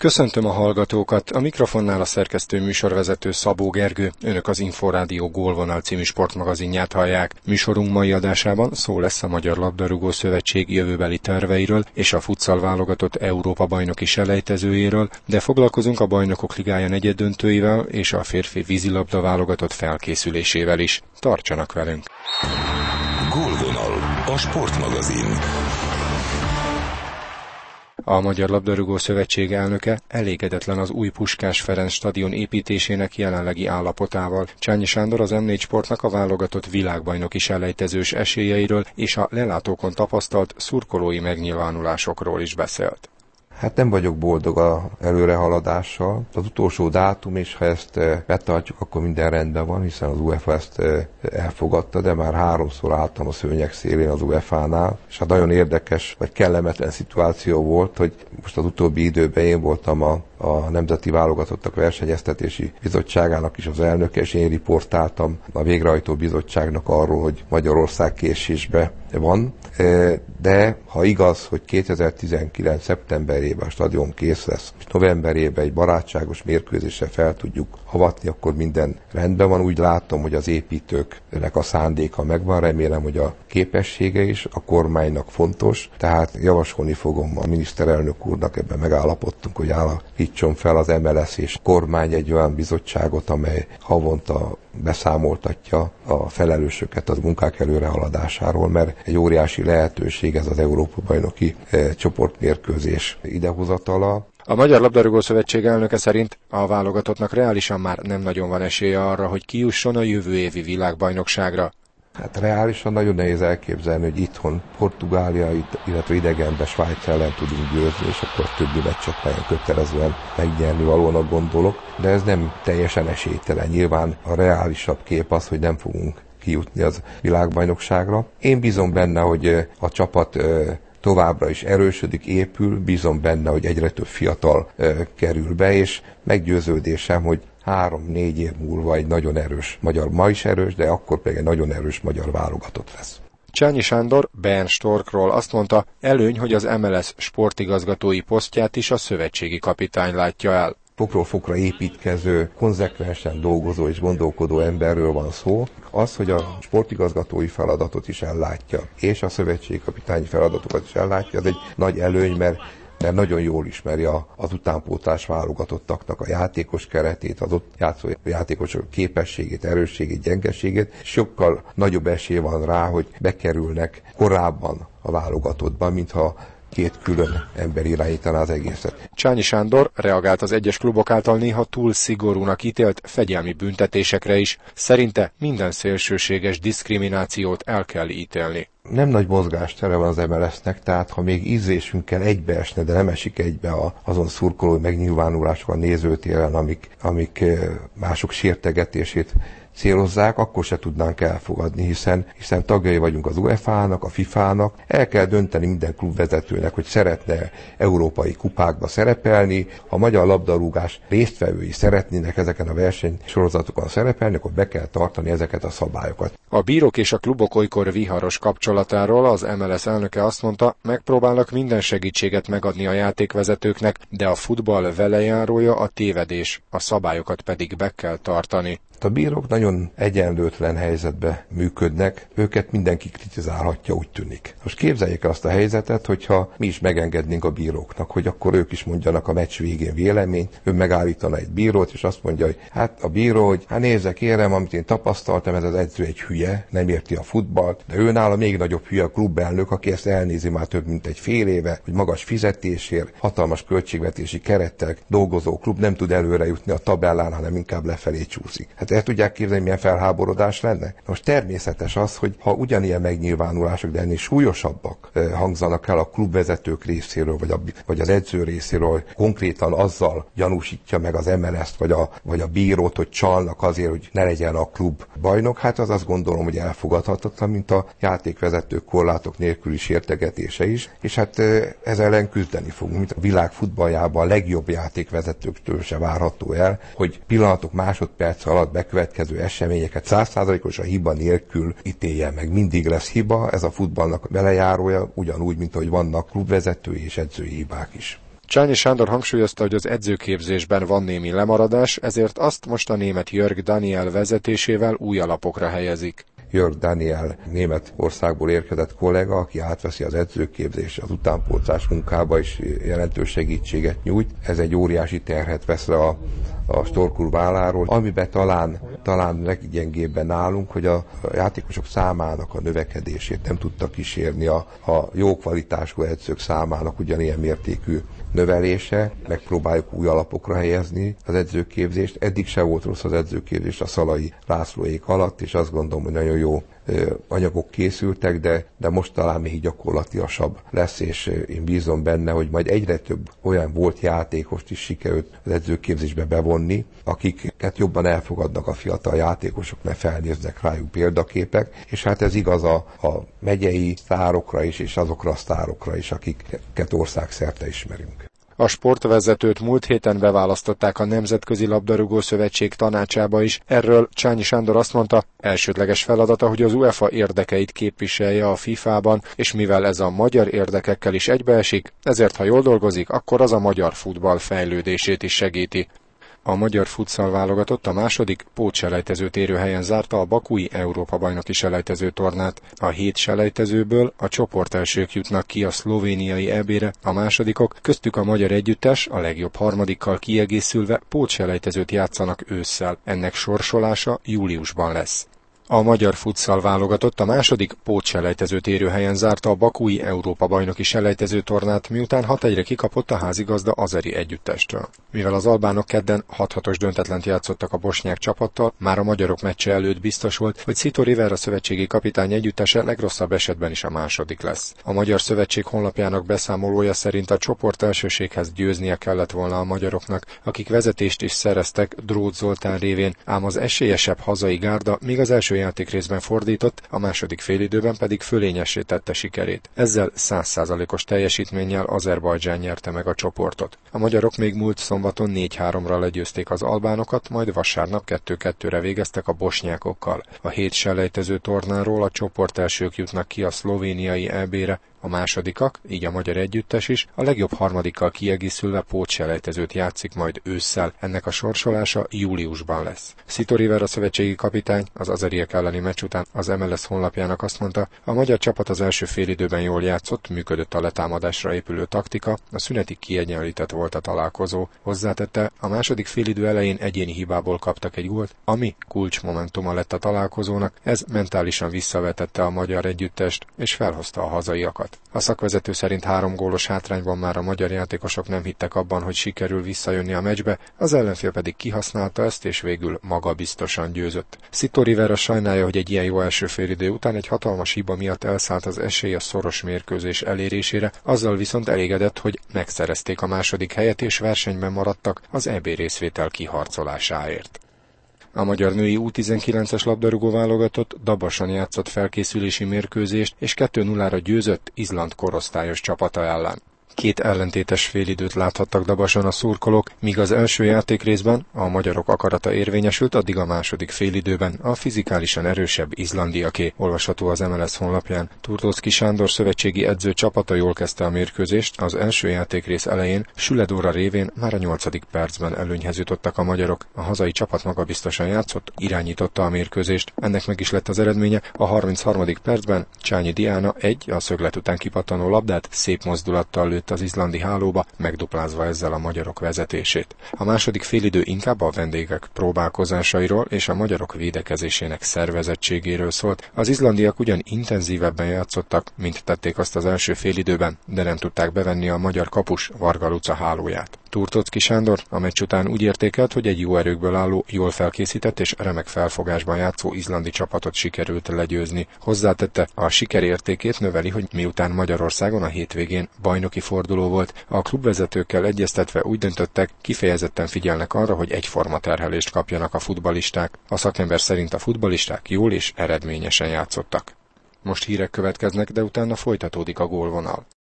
Köszöntöm a hallgatókat, a mikrofonnál a szerkesztő műsorvezető Szabó Gergő, önök az Inforádió Gólvonal című sportmagazinját hallják. Műsorunk mai adásában szó lesz a Magyar Labdarúgó Szövetség jövőbeli terveiről és a futsal válogatott Európa-bajnoki selejtezőjéről, de foglalkozunk a Bajnokok Ligája negyeddöntőivel és a férfi vízilabda válogatott felkészülésével is. Tartsanak velünk! Gólvonal, a sportmagazin. A Magyar Labdarúgó Szövetség elnöke elégedetlen az új Puskás Ferenc stadion építésének jelenlegi állapotával. Csányi Sándor az M4 Sportnak a válogatott világbajnoki selejtezős esélyeiről és a lelátókon tapasztalt szurkolói megnyilvánulásokról is beszélt. Hát nem vagyok boldog az előrehaladással. Az utolsó dátum, és ha ezt betartjuk, akkor minden rendben van, hiszen az UEFA ezt elfogadta, de már 3-szor álltam a szőnyeg szélén az UEFA-nál, és hát nagyon érdekes, vagy kellemetlen szituáció volt, hogy most az utóbbi időben én voltam a Nemzeti Válogatottak Versenyeztetési Bizottságának is az elnöke, és én riportáltam a Végrehajtó Bizottságnak arról, hogy Magyarország késésbe van, de ha igaz, hogy 2019. szeptemberében a stadion kész lesz, és novemberében egy barátságos mérkőzésre fel tudjuk avatni, akkor minden rendben van. Úgy látom, hogy az építőknek a szándéka megvan, remélem, hogy a képessége is a kormánynak fontos, tehát javasolni fogom a miniszterelnök úrnak, ebben megállapodtunk, hogy állítson fel az MLS és kormány egy olyan bizottságot, amely havonta beszámoltatja a felelősöket az munkák előrehaladásáról, mert egy óriási lehetőség ez az Európa-bajnoki csoportmérkőzés idehozatala. A Magyar Labdarúgó Szövetség elnöke szerint a válogatottnak reálisan már nem nagyon van esélye arra, hogy kijusson a jövő évi világbajnokságra. Hát reálisan nagyon nehéz elképzelni, hogy itthon Portugália, illetve idegenben Svájc ellen tudunk győzni, és akkor a többi meccset nagyon kötelezően megnyerni valónak gondolok, de ez nem teljesen esélytelen. Nyilván a reálisabb kép az, hogy nem fogunk kijutni az világbajnokságra. Én bízom benne, hogy a csapat továbbra is erősödik, épül, bízom benne, hogy egyre több fiatal kerül be, és meggyőződésem, hogy 3-4 év múlva egy nagyon erős magyar, ma is erős, de akkor pedig egy nagyon erős magyar válogatott lesz. Csányi Sándor Bernd Storkról azt mondta, előny, hogy az MLS sportigazgatói posztját is a szövetségi kapitány látja el. Fokról fokra építkező, konzekvensen dolgozó és gondolkodó emberről van szó. Az, hogy a sportigazgatói feladatot is ellátja, és a szövetségi kapitányi feladatokat is ellátja, ez egy nagy előny, mert nagyon jól ismeri az utánpótlás válogatottaknak a játékos keretét, az ott játszó játékosok képességét, erősségét, gyengeségét, és sokkal nagyobb esély van rá, hogy bekerülnek korábban a válogatottban, mintha két külön ember irányítaná az egészet. Csányi Sándor reagált az egyes klubok által néha túl szigorúnak ítélt fegyelmi büntetésekre is. Szerinte minden szélsőséges diszkriminációt el kell ítélni. Nem nagy mozgástere van az MLS-nek, tehát ha még ízlésünkkel egybeesne, de nem esik egybe azon szurkolói megnyilvánulások a nézőtéren, amik mások sértegetését célozzák, akkor se tudnánk elfogadni, hiszen tagjai vagyunk az UEFA-nak, a FIFA-nak. El kell dönteni minden klubvezetőnek, hogy szeretne európai kupákba szerepelni. Ha a magyar labdarúgás résztvevői szeretnének ezeken a versenysorozatokon szerepelni, akkor be kell tartani ezeket a szabályokat. A bírók és a klubok olykor viharos kapcsolatáról az MLS elnöke azt mondta, megpróbálnak minden segítséget megadni a játékvezetőknek, de a futball velejárója a tévedés, a szabályokat pedig be kell tartani. A bírók nagyon egyenlőtlen helyzetbe működnek, őket mindenki kritizálhatja, úgy tűnik. Most képzeljék azt a helyzetet, hogyha mi is megengednénk a bíróknak, hogy akkor ők is mondjanak a meccs végén véleményt, ő megállítana egy bírót, és azt mondja, hogy hát a bíró, hogy hát nézze kérem, amit én tapasztaltam, ez az edző egy hülye, nem érti a futballt, de őnála még nagyobb hülye a klubelnök, aki ezt elnézi már több mint egy fél éve, hogy magas fizetésért, hatalmas költségvetési kerettel dolgozó klub nem tud előre jutni a tabellán, hanem inkább lefelé csúszik. Hát el tudják képzelni, milyen felháborodás lenne? Most természetes az, hogy ha ugyanilyen megnyilvánulások, de ennél súlyosabbak hangzanak el a klubvezetők részéről, vagy az edző részéről, konkrétan azzal gyanúsítja meg az MLS-t, vagy a bírót, hogy csalnak azért, hogy ne legyen a klub bajnok, hát az azt gondolom, hogy elfogadhatatlan, mint a játékvezetők korlátok nélküli sértegetése is, és hát ezzel ellen küzdeni fogunk, mint a világ futballjában a legjobb játékvezetőktől se várható el, hogy pillanatok, másodperc alatt bekövetkező eseményeket 100%-osan hiba nélkül ítélje meg. Mindig lesz hiba, ez a futballnak belejárója, ugyanúgy, mint ahogy vannak klubvezetői és edzői hibák is. Csányi Sándor hangsúlyozta, hogy az edzőképzésben van némi lemaradás, ezért azt most a német Jörg Daniel vezetésével új alapokra helyezik. Jörg Daniel Németországból érkezett kollega, aki átveszi az edzőképzést, az utánpótlás munkába is jelentős segítséget nyújt. Ez egy óriási terhet vesz le a Stork válláról, amiben talán leggyengébben állunk, hogy a játékosok számának a növekedését nem tudta kísérni a jó kvalitású edzők számának ugyanilyen mértékű növelése. Megpróbáljuk új alapokra helyezni az edzőképzést. Eddig se volt rossz az edzőképzés a Szalai Lászlóék alatt, és azt gondolom, hogy nagyon jó anyagok készültek, de most talán még gyakorlatilasabb lesz, és én bízom benne, hogy majd egyre több olyan volt játékost is sikerült az edzőképzésbe bevonni, akiket jobban elfogadnak a fiatal játékosok, mert felnéznek rájuk példaképek, és hát ez igaz a megyei sztárokra is, és azokra a sztárokra is, akiket országszerte ismerünk. A sportvezetőt múlt héten beválasztották a Nemzetközi Labdarúgó Szövetség tanácsába is. Erről Csányi Sándor azt mondta, elsődleges feladata, hogy az UEFA érdekeit képviselje a FIFA-ban, és mivel ez a magyar érdekekkel is egybeesik, ezért ha jól dolgozik, akkor az a magyar futball fejlődését is segíti. A magyar futsal válogatott a második pótselejtező térőhelyen zárta a bakui Európa-bajnoki selejtező tornát. A 7 selejtezőből a csoportelsők jutnak ki a szlovéniai EB-re, a másodikok, köztük a magyar együttes, a legjobb harmadikkal kiegészülve pótselejtezőt játszanak ősszel. Ennek sorsolása júliusban lesz. A magyar futsal válogatott a második pótselejtező térőhelyen zárta a bakui Európa-bajnoki selejtező tornát, miután 6-1-re kikapott a házigazda azeri együttestől. Mivel az albánok kedden 6-6-os döntetlent játszottak a bosnyák csapattal, már a magyarok meccse előtt biztos volt, hogy Szito Rivera szövetségi kapitány együttese legrosszabb esetben is a második lesz. A Magyar Szövetség honlapjának beszámolója szerint a csoport elsőséghez győznie kellett volna a magyaroknak, akik vezetést is szereztek Dróth Zoltán révén, ám az esélyesebb hazai gárda még az első játékrészben fordított, a második félidőben pedig fölényessé tette sikerét. Ezzel 100%-os teljesítménnyel Azerbajdzsán nyerte meg a csoportot. A magyarok még múlt szombaton 4-3-ra legyőzték az albánokat, majd vasárnap 2-2-re végeztek a bosnyákokkal. A 7 selejtező tornáról a csoportelsők jutnak ki a szlovéniai EB-re, a másodikak, így a magyar együttes is, a legjobb harmadikkal kiegészülve pótselejtezőt játszik majd ősszel, ennek a sorsolása júliusban lesz. Szito Rivera szövetségi kapitány az azeriek elleni meccs után az MLS honlapjának azt mondta, a magyar csapat az első félidőben jól játszott, működött a letámadásra épülő taktika, a szünetig kiegyenlített volt a találkozó. Hozzátette, a második félidő elején egyéni hibából kaptak egy gólt, ami kulcsmomentuma lett a találkozónak, ez mentálisan visszavetette a magyar együttest és felhozta a hazaiakat. A szakvezető szerint 3 gólos hátrányban már a magyar játékosok nem hittek abban, hogy sikerül visszajönni a meccsbe, az ellenfél pedig kihasználta ezt, és végül magabiztosan győzött. Szito Rivera sajnálja, hogy egy ilyen jó első félidő után egy hatalmas hiba miatt elszállt az esély a szoros mérkőzés elérésére, azzal viszont elégedett, hogy megszerezték a második helyet és versenyben maradtak az EB részvétel kiharcolásáért. A magyar női U19-es labdarúgó válogatott Dabason játszott felkészülési mérkőzést, és 2-0-ra győzött Izland korosztályos csapata ellen. 2 ellentétes félidőt láthattak Dabason a szurkolók, míg az első játékrészben a magyarok akarata érvényesült, addig a második félidőben a fizikálisan erősebb izlandiaké, olvasható az MLS honlapján. Turtóczky Sándor szövetségi edző csapata jól kezdte a mérkőzést, az első játékrész elején Süle Dóra révén már a 8. percben előnyhez jutottak a magyarok. A hazai csapat magabiztosan játszott, irányította a mérkőzést. Ennek meg is lett az eredménye, a 33. percben Csányi Diana a szöglet után kipattanó labdát szép mozdulattal lőtt az izlandi hálóba, megduplázva ezzel a magyarok vezetését. A második félidő inkább a vendégek próbálkozásairól és a magyarok védekezésének szervezettségéről szólt. Az izlandiak ugyan intenzívebben játszottak, mint tették azt az első félidőben, de nem tudták bevenni a magyar kapus Varga Luca hálóját. Turtóczky Sándor a meccs után úgy értékelt, hogy egy jó erőkből álló, jól felkészített és remek felfogásban játszó izlandi csapatot sikerült legyőzni. Hozzátette, a siker értékét növeli, hogy miután Magyarországon a hétvégén bajnoki forduló volt, a klubvezetőkkel egyeztetve úgy döntöttek, kifejezetten figyelnek arra, hogy egyforma terhelést kapjanak a futballisták. A szakember szerint a futballisták jól és eredményesen játszottak. Most hírek következnek, de utána folytatódik a gólvonal.